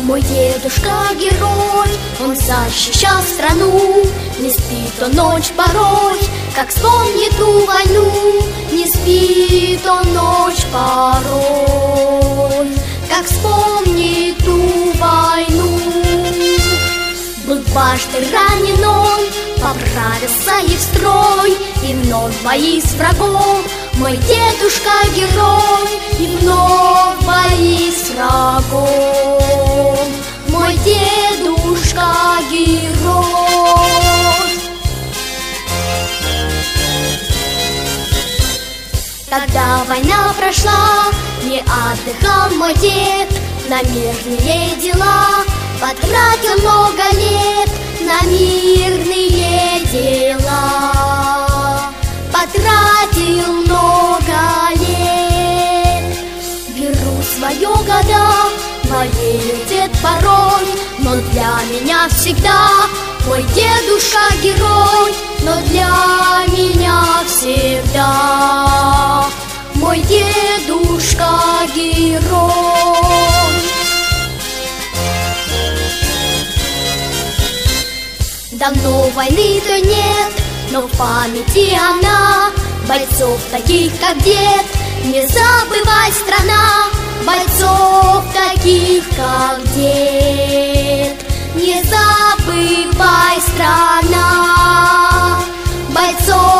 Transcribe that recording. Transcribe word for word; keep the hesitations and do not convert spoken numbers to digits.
Мой дедушка герой, он защищал страну. Не спит он ночь порой, как вспомнит ту войну. Не спит он ночь порой, как вспомнит ту войну. Был дважды ранен он, поправился и в строй, и вновь бои с врагом. Мой дедушка герой, и вновь бои с врагом. Мой дедушка герой. Когда война прошла, не отдыхал мой дед на мирные дела. Потратил много лет на мирные дела. Потратил много лет. Беру свое года, болеет дед порой, но для меня всегда мой дедушка герой. Но для меня всегда мой дедушка герой. Давно войны-то нет, но в памяти она. Бойцов таких, как дед, не забывай, страна. Бойцов таких, как дед, не забывай, страна. Бойцов